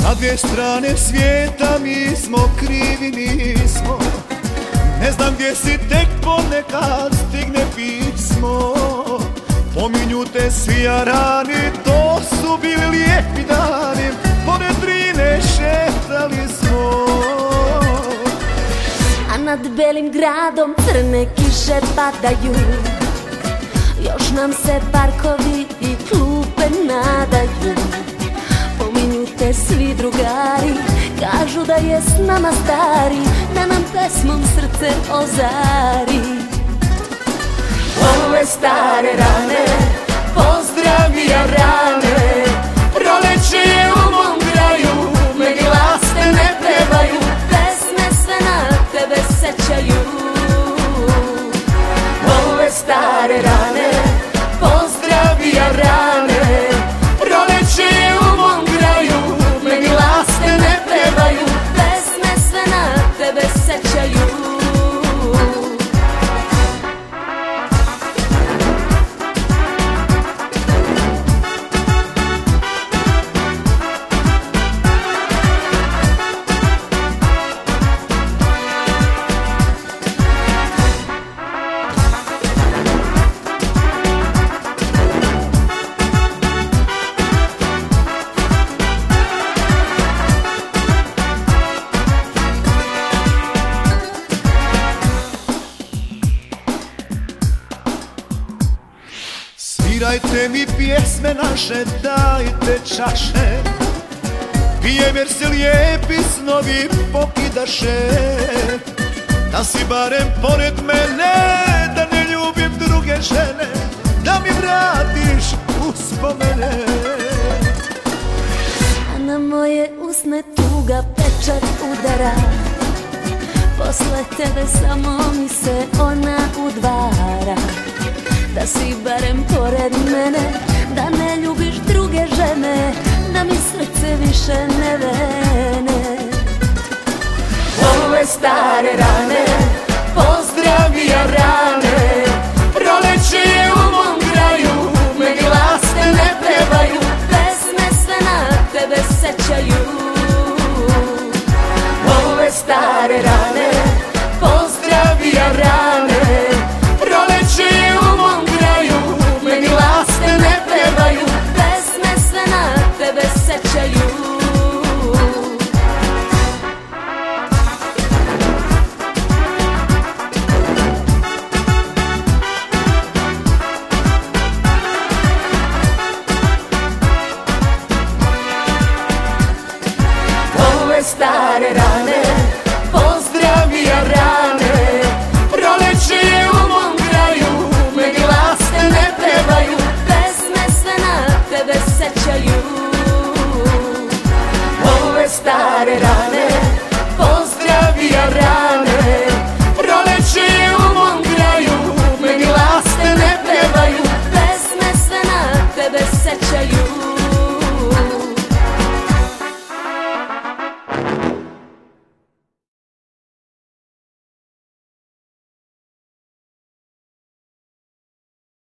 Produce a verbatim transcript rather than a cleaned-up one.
Na dvije strane svijeta mi smo krivi, nismo. Ne znam gdje si, tek ponekad stigne pismo. Pominju te svi jarani, to su bili lijepi dani. Pored Drine šetali smo. A nad belim gradom crne kiše padaju. Još nam se parkovi i klupe nadaju. Pominju te svi drugari, kažu da je s nama stari, da nam pesmom srce ozari. Ove stare rane, pozdravi jarane. Proleće je u mom kraju, meni laste ne pevaju, pesme sve na tebe sećaju. Ove stare rane, pozdravi jarane. Proleće je u mom kraju, meni laste ne pevaju, pesme sve na tebe sećaju. Svirajte mi pjesme naše, dajte čaše. Pijem jer se lijepi snovi pokidaše. Da si barem pored mene, da ne ljubim druge žene, da mi vratiš uspomene. A na moje usne tuga pečat udara. Posle tebe samo mi se ona udvara. Da si barem pored mene, da ne ljubiš druge žene, da mi srce više ne vene. Ove stare rane, pozdravi jarane. Proleće je u mom kraju, meni laste ne pevaju, pesme sve na tebe sećaju. Ove stare rane, pozdravi jarane. Proleće je u mom kraju, meni laste ne pevaju, pesme sve na tebe sećaju. Ove stare rane, pozdravi jarane. Proleće je u mom kraju, meni laste ne pevaju, pesme sve na tebe sećaju. Ove stare rane,